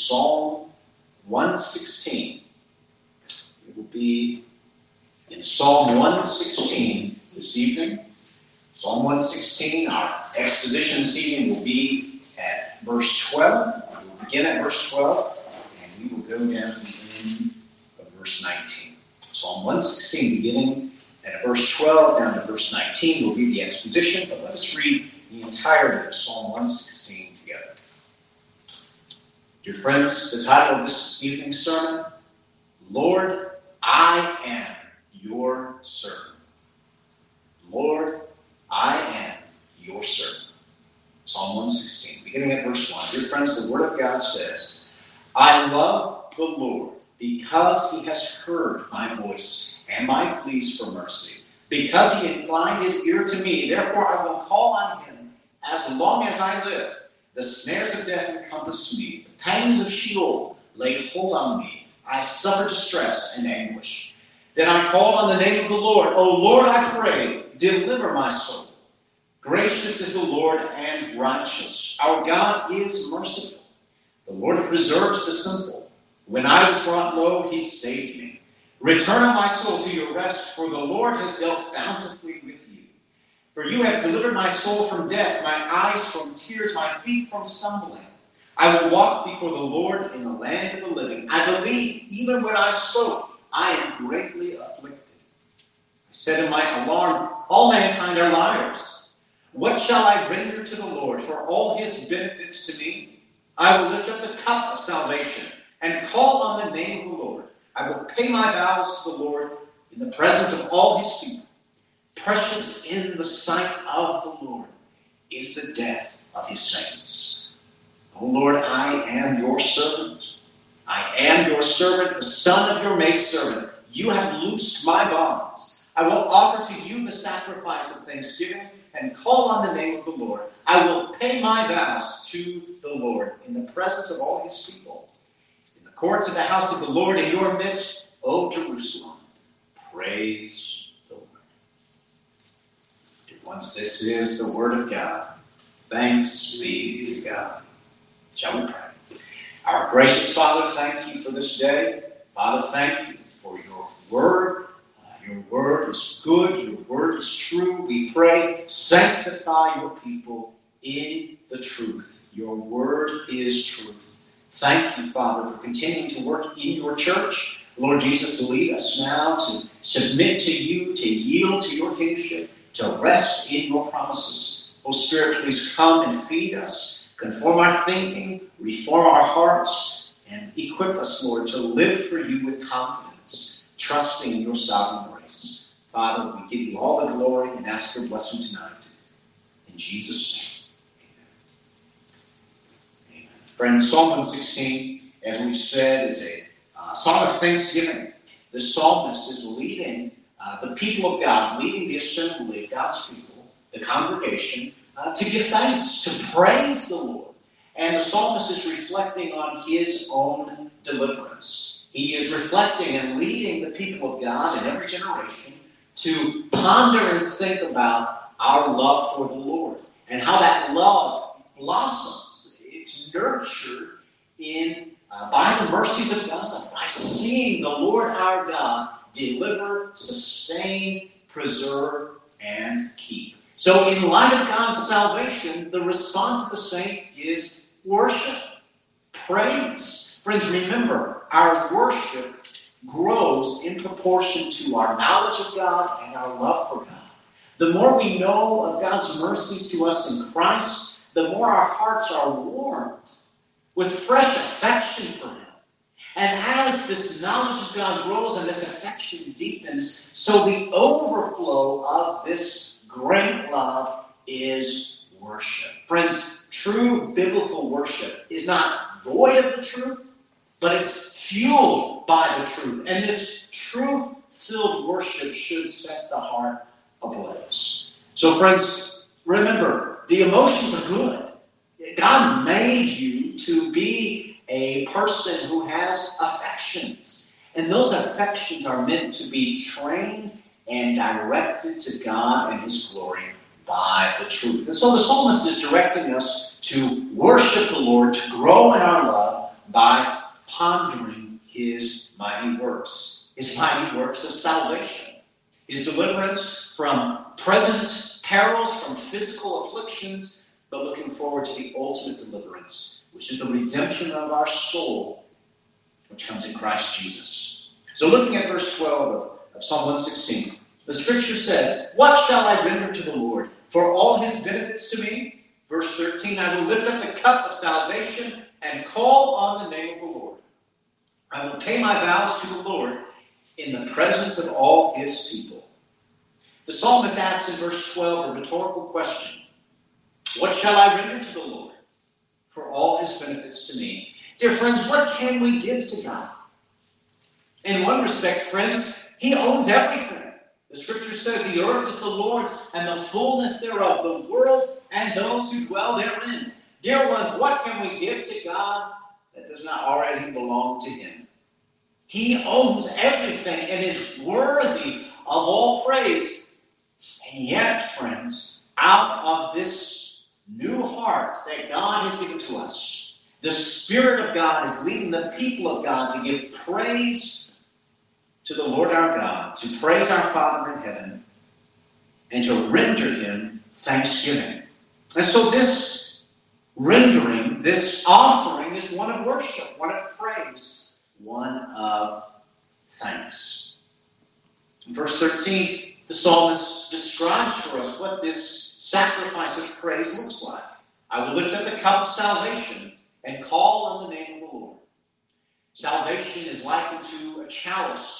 Psalm 116. It will be in Psalm 116 this evening. Psalm 116, our exposition this evening will be at verse 12. We will begin at verse 12, and we will go down to the end of verse 19. Psalm 116, beginning at verse 12 down to verse 19, will be the exposition, but let us read the entirety of Psalm 116 together. Dear friends, the title of this evening's sermon, Lord, I am your servant. Lord, I am your servant. Psalm 116, beginning at verse 1. Dear friends, the Word of God says, I love the Lord because he has heard my voice and my pleas for mercy. Because he inclined his ear to me, therefore I will call on him as long as I live. The snares of death encompassed me. The pangs of Sheol laid hold on me. I suffered distress and anguish. Then I called on the name of the Lord. O Lord, I pray, deliver my soul. Gracious is the Lord and righteous. Our God is merciful. The Lord preserves the simple. When I was brought low, he saved me. Return, O my soul, to your rest, for the Lord has dealt bountifully with you. For you have delivered my soul from death, my eyes from tears, my feet from stumbling. I will walk before the Lord in the land of the living. I believe, even when I spoke, I am greatly afflicted. I said in my alarm, all mankind are liars. What shall I render to the Lord for all his benefits to me? I will lift up the cup of salvation and call on the name of the Lord. I will pay my vows to the Lord in the presence of all his people. Precious in the sight of the Lord is the death of his saints. O Lord, I am your servant. I am your servant, the son of your maidservant. You have loosed my bonds. I will offer to you the sacrifice of thanksgiving and call on the name of the Lord. I will pay my vows to the Lord in the presence of all his people. In the courts of the house of the Lord in your midst, O Jerusalem, praise the Lord. Dear ones, this is the word of God. Thanks be to God. Shall we pray? Our gracious Father, thank you for this day. Father, thank you for your word. Your word is good. Your word is true. We pray, sanctify your people in the truth. Your word is truth. Thank you, Father, for continuing to work in your church. Lord Jesus, lead us now to submit to you, to yield to your kingship, to rest in your promises. Oh, Spirit, please come and feed us, conform our thinking, reform our hearts, and equip us, Lord, to live for you with confidence, trusting in your sovereign grace. Father, we give you all the glory and ask your blessing tonight. In Jesus' name. Amen. Friends, Psalm 116, as we've said, is a song of thanksgiving. The psalmist is leading the people of God, leading the assembly of God's people, the congregation, to give thanks, to praise the Lord. And the psalmist is reflecting on his own deliverance. He is reflecting and leading the people of God in every generation to ponder and think about our love for the Lord and how that love blossoms. It's nurtured by the mercies of God, by seeing the Lord our God deliver, sustain, preserve, and keep. So in light of God's salvation, the response of the saint is worship, praise. Friends, remember, our worship grows in proportion to our knowledge of God and our love for God. The more we know of God's mercies to us in Christ, the more our hearts are warmed with fresh affection for him. And as this knowledge of God grows and this affection deepens, so the overflow of this great love is worship. Friends, true biblical worship is not void of the truth, but it's fueled by the truth. And this truth-filled worship should set the heart ablaze. So friends, remember, the emotions are good. God made you to be a person who has affections. And those affections are meant to be trained and directed to God and his glory by the truth. And so the psalmist is directing us to worship the Lord, to grow in our love by pondering his mighty works of salvation, his deliverance from present perils, from physical afflictions, but looking forward to the ultimate deliverance, which is the redemption of our soul, which comes in Christ Jesus. So looking at verse 12 of Psalm 116, the scripture said, "What shall I render to the Lord for all his benefits to me?" Verse 13, "I will lift up the cup of salvation and call on the name of the Lord. I will pay my vows to the Lord in the presence of all his people." The psalmist asks in verse 12 a rhetorical question. What shall I render to the Lord for all his benefits to me? Dear friends, what can we give to God? In one respect, friends, he owns everything. The scripture says the earth is the Lord's and the fullness thereof, the world and those who dwell therein. Dear ones, what can we give to God that does not already belong to him? He owns everything and is worthy of all praise. And yet, friends, out of this new heart that God has given to us, the Spirit of God is leading the people of God to give praise to the Lord our God, to praise our Father in heaven, and to render him thanksgiving. And so this rendering, this offering, is one of worship, one of praise, one of thanks. In verse 13, the psalmist describes for us what this sacrifice of praise looks like. "I will lift up the cup of salvation and call on the name of the Lord." Salvation is likened to a chalice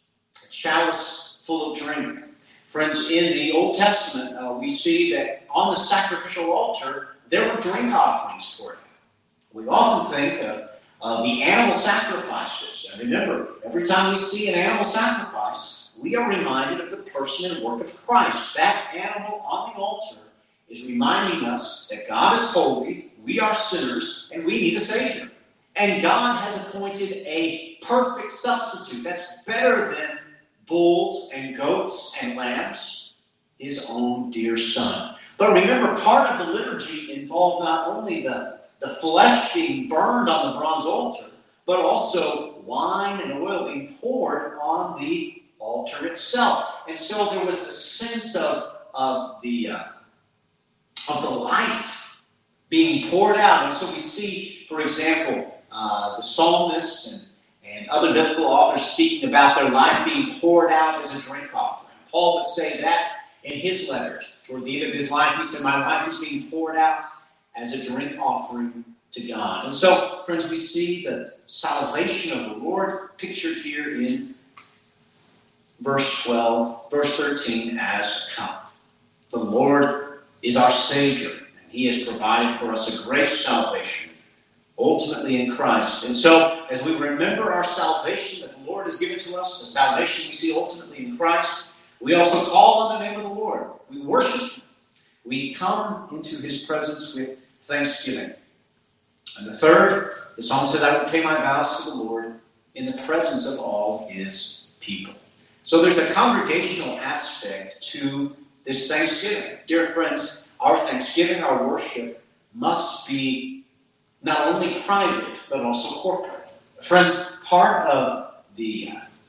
full of drink. Friends, in the Old Testament, we see that on the sacrificial altar, there were drink offerings poured out. We often think of the animal sacrifices. And remember, every time we see an animal sacrifice, we are reminded of the person and work of Christ. That animal on the altar is reminding us that God is holy, we are sinners, and we need a Savior. And God has appointed a perfect substitute that's better than bulls and goats and lambs, his own dear Son. But remember, part of the liturgy involved not only the flesh being burned on the bronze altar, but also wine and oil being poured on the altar itself. And so there was the sense of the life being poured out. And so we see, for example, the psalmists and other biblical authors speaking about their life being poured out as a drink offering. Paul would say that in his letters. Toward the end of his life, he said, "My life is being poured out as a drink offering to God." And so, friends, we see the salvation of the Lord pictured here in verse 13 as a cup. The Lord is our Savior, and he has provided for us a great salvation, ultimately in Christ. And so, as we remember our salvation that the Lord has given to us, the salvation we see ultimately in Christ, we also call on the name of the Lord. We worship him. We come into his presence with thanksgiving. And the third, the psalmist says, "I will pay my vows to the Lord in the presence of all his people." So there's a congregational aspect to this thanksgiving. Dear friends, our thanksgiving, our worship, must be not only private, but also corporate. Friends, part of the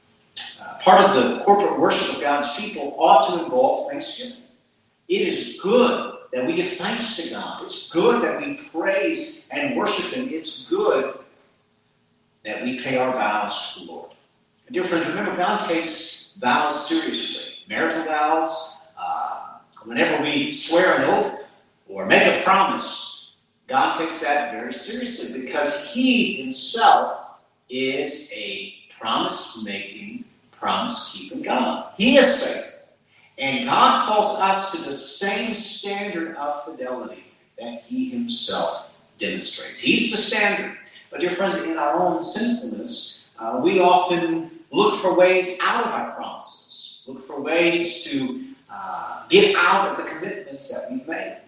corporate worship of God's people ought to involve thanksgiving. It is good that we give thanks to God. It's good that we praise and worship him. It's good that we pay our vows to the Lord. And dear friends, remember, God takes vows seriously. Marital vows, whenever we swear an oath or make a promise, God takes that very seriously because he himself is a promise-making, promise-keeping God. He is faithful. And God calls us to the same standard of fidelity that he himself demonstrates. He's the standard. But dear friends, in our own sinfulness, we often look for ways out of our promises, look for ways to get out of the commitments that we've made.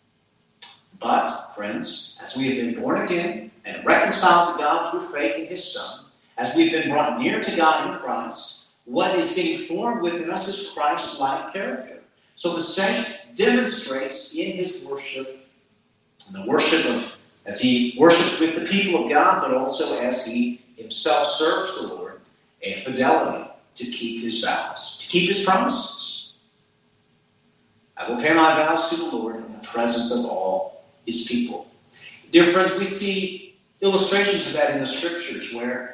But, friends, as we have been born again and reconciled to God through faith in his Son, as we've been brought near to God in Christ, what is being formed within us is Christ-like character. So the saint demonstrates in his worship, and the worship of as he worships with the people of God, but also as he himself serves the Lord, a fidelity to keep his vows, to keep his promises. I will pay my vows to the Lord in the presence of all his people. Dear friends, we see illustrations of that in the Scriptures where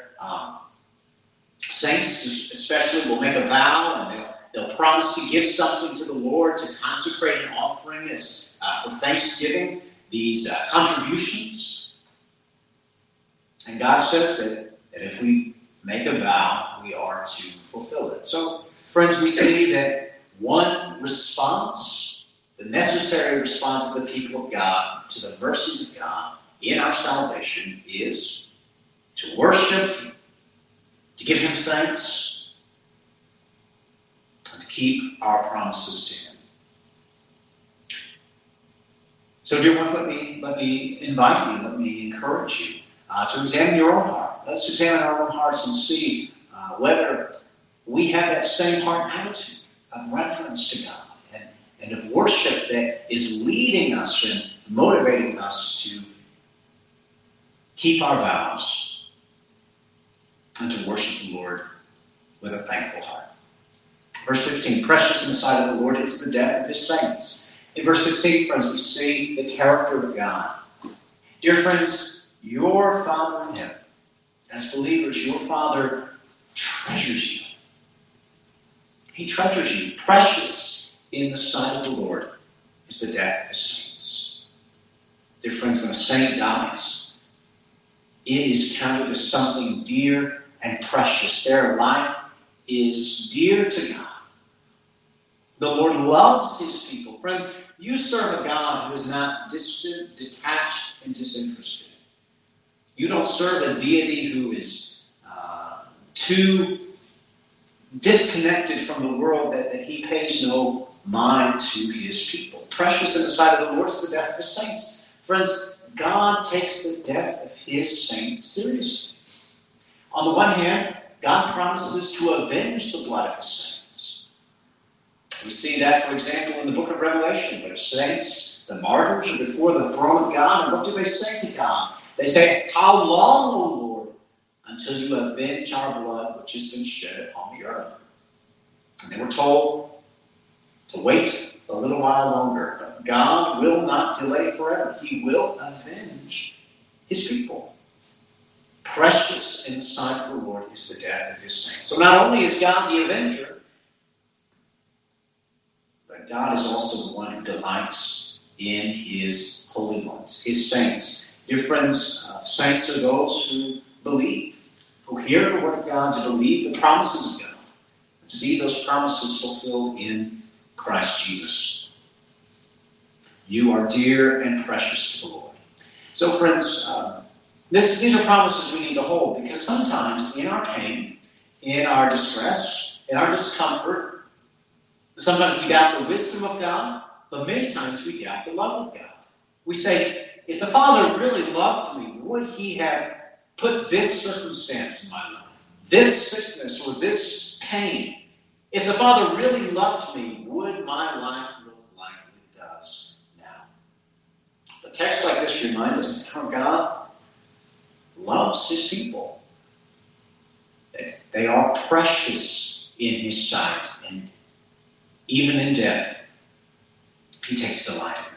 saints especially will make a vow and they'll promise to give something to the Lord, to consecrate an offering as for thanksgiving, these contributions. And God says that if we make a vow, we are to fulfill it. So, friends, we see that one response, the necessary response of the people of God to the mercies of God in our salvation is to worship, to give him thanks, and to keep our promises to him. So, dear ones, let me invite you, let me encourage you to examine your own heart. Let's examine our own hearts and see whether we have that same heart attitude of reverence to God and of worship that is leading us and motivating us to keep our vows and to worship the Lord with a thankful heart. Verse 15, precious in the sight of the Lord is the death of his saints. In verse 15, friends, we see the character of God. Dear friends, your Father in heaven, as believers, your Father treasures you. He treasures you. Precious in the sight of the Lord is the death of his saints. Dear friends, when a saint dies, it is counted as something dear and precious. Their life is dear to God. The Lord loves his people. Friends, you serve a God who is not distant, detached, and disinterested. You don't serve a deity who is too disconnected from the world that he pays no mind to his people. Precious in the sight of the Lord is the death of his saints. Friends, God takes the death of his saints seriously. On the one hand, God promises to avenge the blood of his saints. We see that, for example, in the book of Revelation, where the saints, the martyrs, are before the throne of God, and what do they say to God? They say, "How long, O Lord, until you avenge our blood which has been shed upon the earth?" And they were told to wait a little while longer. But God will not delay forever. He will avenge his people. Precious in the sight of the Lord is the death of his saints. So not only is God the avenger, but God is also the one who delights in his holy ones, his saints. Dear friends, saints are those who believe, who hear the word of God, to believe the promises of God, and see those promises fulfilled in Christ Jesus. You are dear and precious to the Lord. So, friends, these are promises we need to hold, because sometimes in our pain, in our distress, in our discomfort, sometimes we doubt the wisdom of God, but many times we doubt the love of God. We say, if the Father really loved me, would he have put this circumstance in my life, this sickness or this pain? If the Father really loved me, would my life look like it does now? But texts like this remind us how God loves his people. That they are precious in his sight, and even in death, he takes delight in them.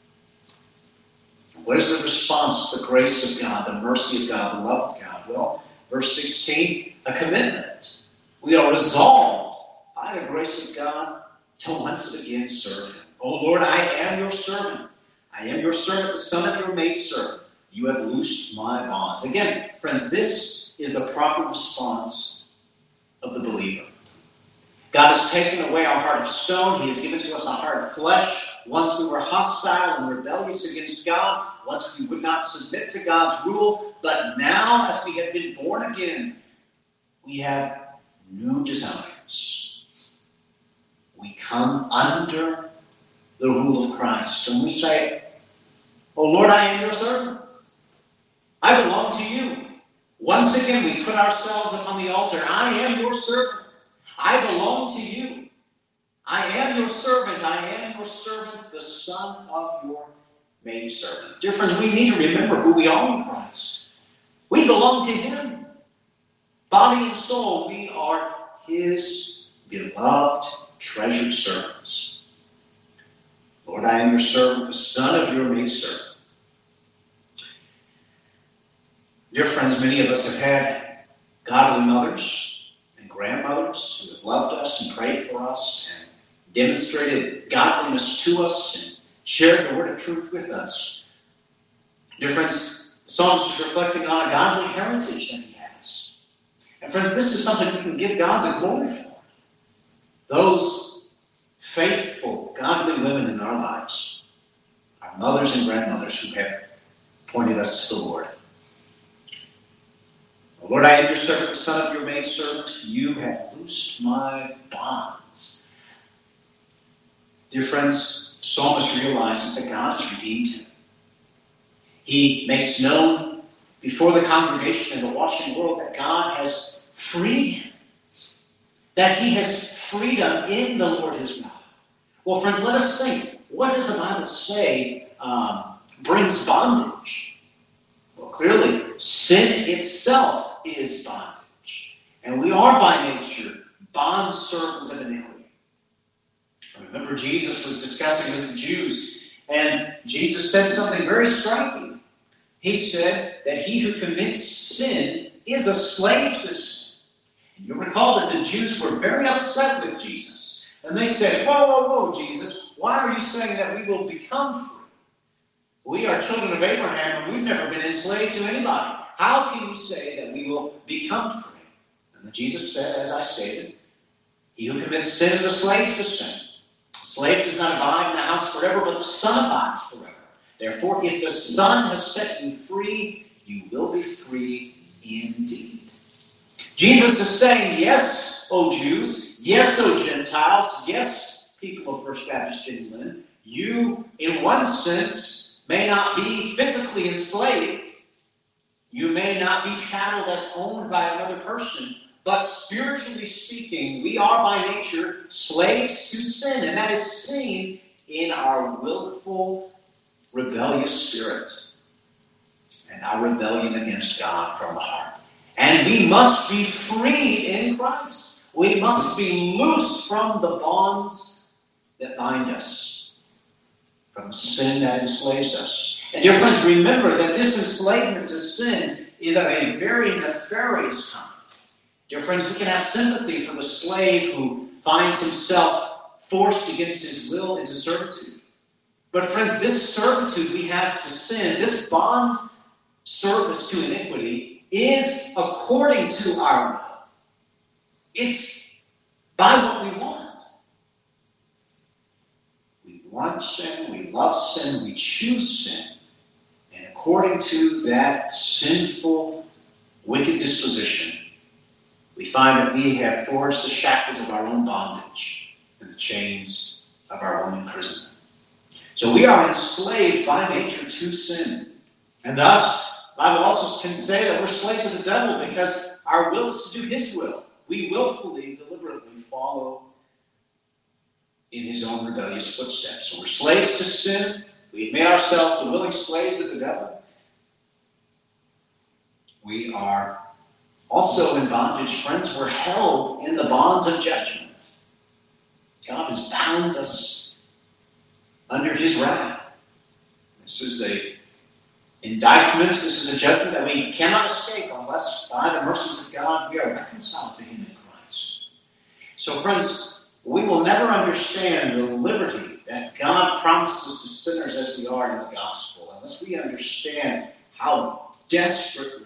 What is the response to the grace of God, the mercy of God, the love of God? Well, verse 16, a commitment. We are resolved by the grace of God to once again serve him. Oh Lord, I am your servant. I am your servant, the son of your maidservant. You have loosed my bonds. Again, friends, this is the proper response of the believer. God has taken away our heart of stone. He has given to us a heart of flesh. Once we were hostile and rebellious against God. Once we would not submit to God's rule. But now, as we have been born again, we have new desires. We come under the rule of Christ. And we say, oh Lord, I am your servant. I belong to you. Once again, we put ourselves upon the altar. I am your servant. I belong to you. I am your servant. I am your servant, the son of your maidservant. Dear friends, we need to remember who we are in Christ. We belong to Him. Body and soul, we are His beloved, treasured servants. Lord, I am your servant, the son of your maidservant. Dear friends, many of us have had godly mothers and grandmothers who have loved us and prayed for us and demonstrated godliness to us and shared the word of truth with us. Dear friends, the psalmist is reflecting on a godly heritage that he has. And friends, this is something we can give God the glory for. Those faithful, godly women in our lives, our mothers and grandmothers who have pointed us to the Lord. Lord, I am your servant, the son of your maidservant. You have loosed my bonds. Dear friends, the psalmist realizes that God has redeemed him. He makes known before the congregation and the watching world that God has freed him, that he has freedom in the Lord his God. Well, friends, let us think. What does the Bible say brings bondage? Well, clearly, sin itself is bondage. And we are by nature bond servants of iniquity. Remember, Jesus was discussing with the Jews, and Jesus said something very striking. He said that he who commits sin is a slave to sin. And you recall that the Jews were very upset with Jesus. And they said, whoa, Jesus, why are you saying that we will become free? We are children of Abraham, and we've never been enslaved to anybody. How can you say that we will become free? And Jesus said, as I stated, he who commits sin is a slave to sin. The slave does not abide in the house forever, but the Son abides forever. Therefore, if the Son has set you free, you will be free indeed. Jesus is saying, yes, O Jews, yes, O Gentiles, yes, people of First Baptist Jenny Lind, you, in one sense, may not be physically enslaved. You may not be chattel that's owned by another person, but spiritually speaking, we are by nature slaves to sin, and that is seen in our willful, rebellious spirit and our rebellion against God from the heart. And we must be freed in Christ. We must be loosed from the bonds that bind us, from the sin that enslaves us. And dear friends, remember that this enslavement to sin is of a very nefarious kind. Dear friends, we can have sympathy for the slave who finds himself forced against his will into servitude. But friends, this servitude we have to sin, this bond service to iniquity, is according to our will. It's by what we want. We want sin, we love sin, we choose sin. And according to that sinful, wicked disposition, we find that we have forged the shackles of our own bondage and the chains of our own imprisonment. So we are enslaved by nature to sin. And thus, the Bible also can say that we're slaves of the devil because our will is to do his will. We willfully, deliberately follow in his own rebellious footsteps. So we're slaves to sin. We've made ourselves the willing slaves of the devil. We are also in bondage, friends. We're held in the bonds of judgment. God has bound us under his wrath. This is an indictment. This is a judgment that we cannot escape unless by the mercies of God we are reconciled to him in Christ. So, friends, we will never understand the liberty that God promises to sinners as we are in the gospel unless we understand how desperately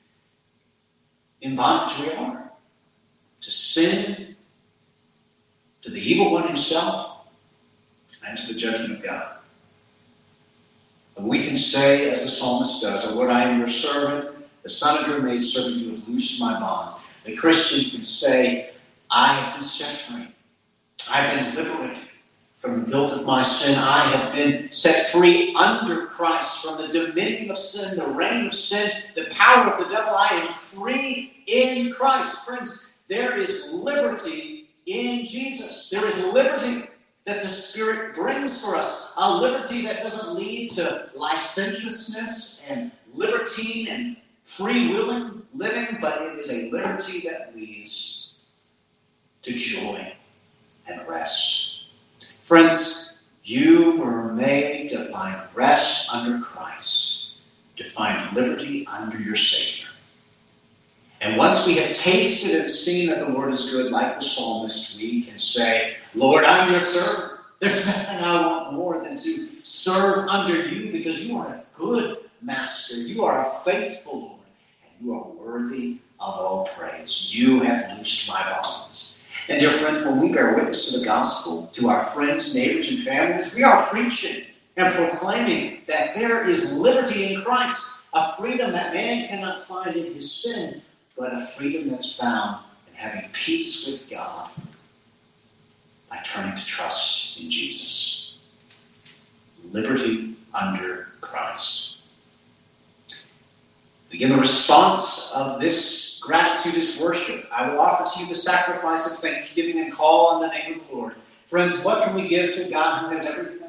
in bondage we are to sin, to the evil one himself, and to the judgment of God. And we can say, as the psalmist does, O Lord, I am your servant, the son of your maidservant, you have loosed my bonds. The Christian can say, I have been set free. I have been liberated from the guilt of my sin. I have been set free under Christ from the dominion of sin, the reign of sin, the power of the devil. I am free in Christ. Friends, there is liberty in Jesus. There is liberty that the Spirit brings for us. A liberty that doesn't lead to licentiousness and libertine and free-willing living, but it is a liberty that leads to joy and rest. Friends, you were made to find rest under Christ, to find liberty under your Savior. And once we have tasted and seen that the Lord is good, like the psalmist, we can say, Lord, I'm your servant. There's nothing I want more than to serve under you, because you are a good master. You are a faithful Lord, and you are worthy of all praise. You have loosed my bonds. And dear friends, when we bear witness to the gospel, to our friends, neighbors, and families, we are preaching and proclaiming that there is liberty in Christ, a freedom that man cannot find in his sin, but a freedom that's found in having peace with God by turning to trust in Jesus. Liberty under Christ. Again, the response of this gratitude is worship. I will offer to you the sacrifice of thanksgiving and call on the name of the Lord. Friends, what can we give to God who has everything?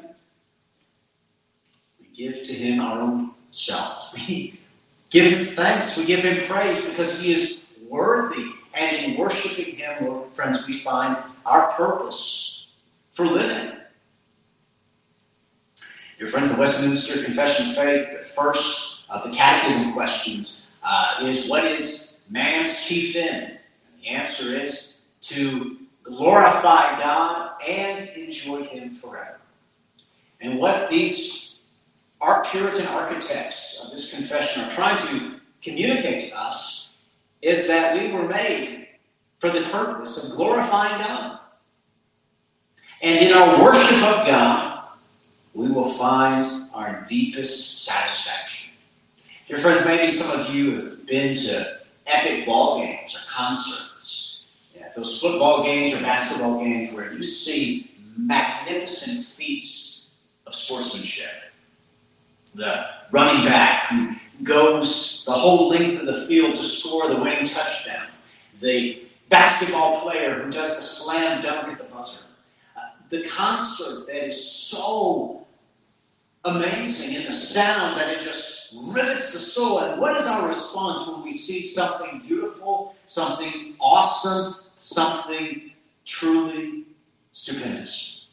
We give to him our own selves. We give him thanks. We give him praise because he is worthy. And in worshiping him, Lord, friends, we find our purpose for living. Dear friends, the Westminster Confession of Faith, the first of the catechism questions is, what is man's chief end? And the answer is to glorify God and enjoy him forever. And what these Puritan architects of this confession are trying to communicate to us is that we were made for the purpose of glorifying God. And in our worship of God, we will find our deepest satisfaction. Dear friends, maybe some of you have been to epic ball games or concerts. Yeah, those football games or basketball games where you see magnificent feats of sportsmanship. The running back who goes the whole length of the field to score the winning touchdown. The basketball player who does the slam dunk at the buzzer. The concert that is so amazing in the sound that it just rivets the soul. And what is our response when we see something beautiful, something awesome, something truly stupendous?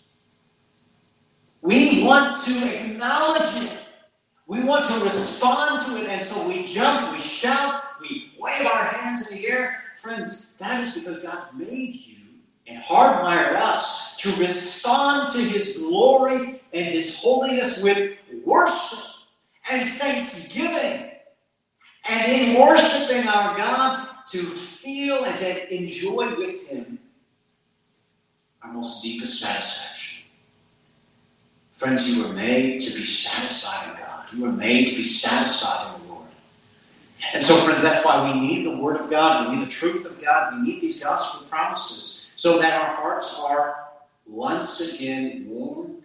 We want to acknowledge it. We want to respond to it, and so we jump, we shout, we wave our hands in the air. Friends, that is because God made you and hardwired us to respond to his glory and his holiness with worship and thanksgiving. And in worshiping our God, to feel and to enjoy with him our most deepest satisfaction. Friends, you were made to be satisfied in God. You were made to be satisfied in the Lord. And so, friends, that's why we need the Word of God. We need the truth of God. We need these gospel promises so that our hearts are once again warmed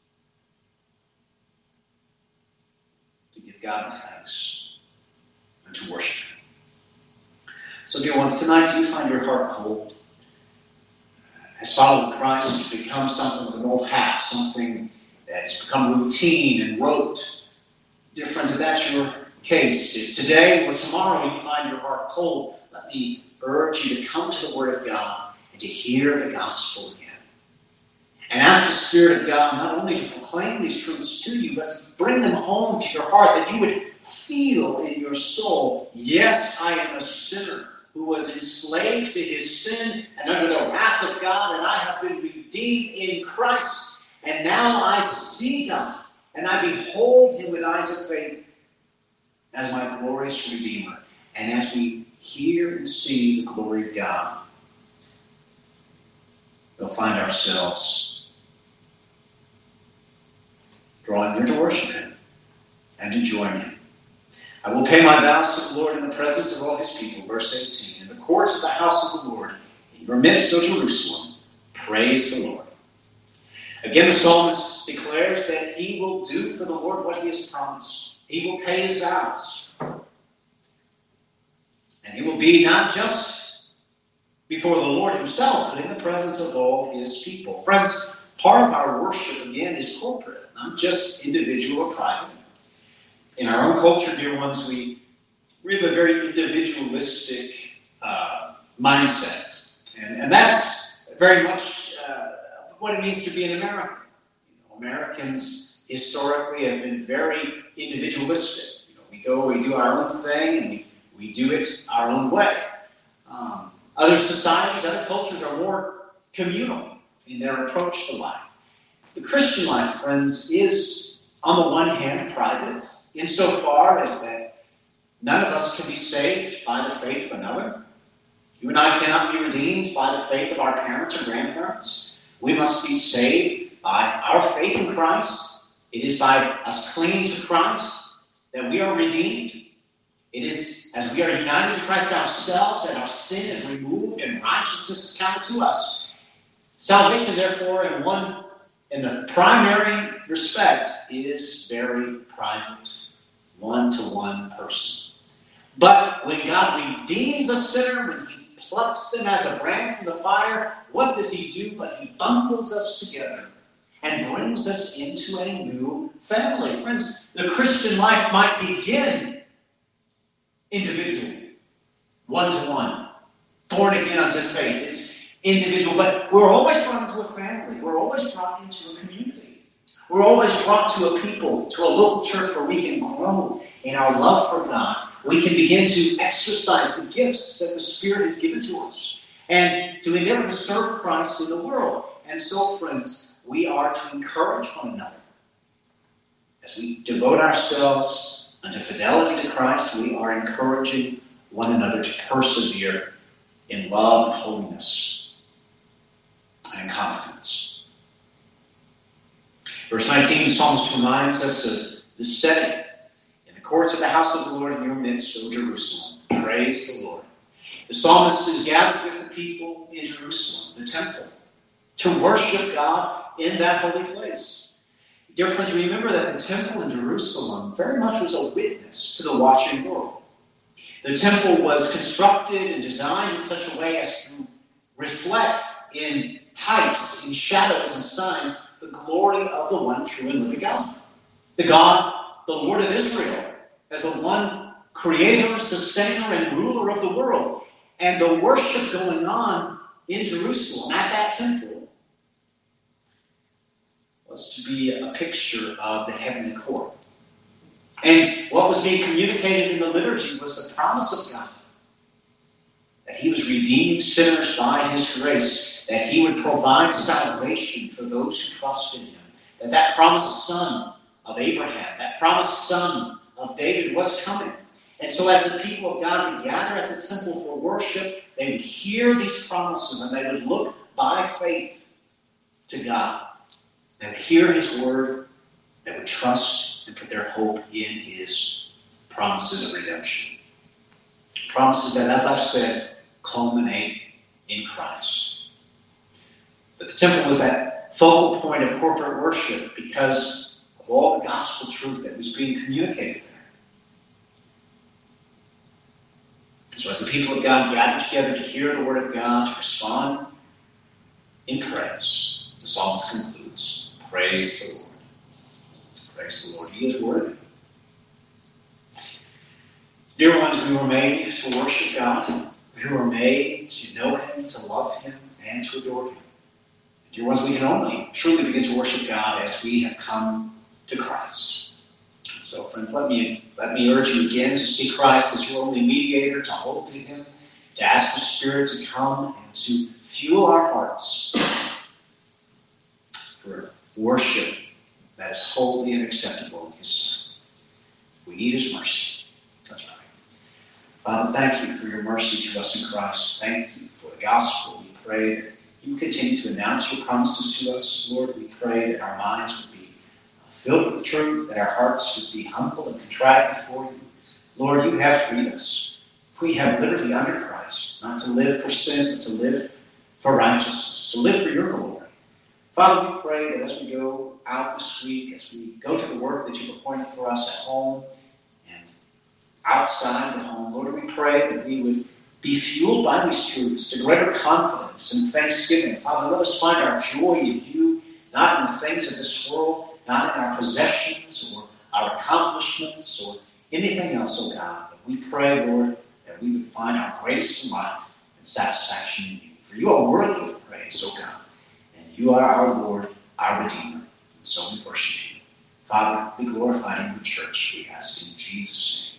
to give God the thanks and to worship him. So, dear ones, tonight, do you find your heart cold? Has following Christ become something of an old hat, something that has become routine and rote? Dear friends, if that's your case, if today or tomorrow you find your heart cold, let me urge you to come to the Word of God and to hear the gospel again. And ask the Spirit of God not only to proclaim these truths to you, but to bring them home to your heart, that you would feel in your soul, yes, I am a sinner who was enslaved to his sin and under the wrath of God, and I have been redeemed in Christ. And now I see God, and I behold him with eyes of faith as my glorious Redeemer. And as we hear and see the glory of God, we'll find ourselves drawing near to worship him and to join him. I will pay my vows to the Lord in the presence of all his people. Verse 18. In the courts of the house of the Lord, in your midst, O Jerusalem, praise the Lord. Again, the psalmist declares that he will do for the Lord what he has promised. He will pay his vows. And he will be not just before the Lord himself, but in the presence of all his people. Friends, Part of our worship, again, is corporate, not just individual or private. In our own culture, dear ones, we have a very individualistic mindset. And that's very much what it means to be an American. Americans historically have been very individualistic. We go, we do our own thing, and we do it our own way. Other societies, other cultures are more communal in their approach to life. The Christian life, friends, is, on the one hand, private, insofar as that none of us can be saved by the faith of another. You and I cannot be redeemed by the faith of our parents or grandparents. We must be saved by our faith in Christ. It is by us clinging to Christ that we are redeemed. It is as we are united to Christ ourselves that our sin is removed and righteousness is counted to us. Salvation, therefore, in the primary respect, is very private, one-to-one person. But when God redeems a sinner, when He plucks them as a brand from the fire, what does He do? But He bundles us together and brings us into a new family. Friends, the Christian life might begin individually, one-to-one, born again unto faith. It's individual, but we're always brought into a family. We're always brought into a community. We're always brought to a people, to a local church where we can grow in our love for God. We can begin to exercise the gifts that the Spirit has given to us and to endeavor to serve Christ in the world. And so, friends, we are to encourage one another. As we devote ourselves unto fidelity to Christ, we are encouraging one another to persevere in love and holiness and confidence. Verse 19, the psalmist reminds us of the setting. In the courts of the house of the Lord in your midst, O Jerusalem, praise the Lord. The psalmist is gathered with the people in Jerusalem, the temple, to worship God in that holy place. Dear friends, remember that the temple in Jerusalem very much was a witness to the watching world. The temple was constructed and designed in such a way as to reflect in types, in shadows and signs, the glory of the one true and living God. The God, the Lord of Israel, as the one creator, sustainer, and ruler of the world. And the worship going on in Jerusalem at that temple was to be a picture of the heavenly court. And what was being communicated in the liturgy was the promise of God, that He was redeeming sinners by His grace, that He would provide salvation for those who trust in Him, that promised son of Abraham, that promised son of David was coming. And so as the people of God would gather at the temple for worship, they would hear these promises and they would look by faith to God. They would hear His word, they would trust and put their hope in His promises of redemption. Promises that, as I've said, culminate in Christ. But the temple was that focal point of corporate worship because of all the gospel truth that was being communicated there. So as the people of God gathered together to hear the word of God, to respond in praise, the psalmist concludes, praise the Lord. Praise the Lord. He is worthy. Dear ones, we were made to worship God. We were made to know Him, to love Him, and to adore Him. Dear ones, we can only truly begin to worship God as we have come to Christ. So, friends, let me urge you again to see Christ as your only mediator, to hold to Him, to ask the Spirit to come and to fuel our hearts for worship that is holy and acceptable in His sight. We need His mercy. Let's pray. Father, thank you for your mercy to us in Christ. Thank you for the gospel. We pray that you continue to announce your promises to us. Lord, we pray that our minds would be filled with truth, that our hearts would be humble and contrite before you. Lord, you have freed us. We have liberty under Christ, not to live for sin, but to live for righteousness, to live for your glory. Father, we pray that as we go out this week, as we go to the work that you've appointed for us at home and outside the home, Lord, we pray that we would be fueled by these truths to greater confidence and thanksgiving. Father, let us find our joy in you, not in the things of this world, not in our possessions or our accomplishments or anything else, oh God. But we pray, Lord, that we would find our greatest delight and satisfaction in you. For you are worthy of praise, oh God. And you are our Lord, our Redeemer. And so we worship you. Father, be glorified in your church, we ask in Jesus' name.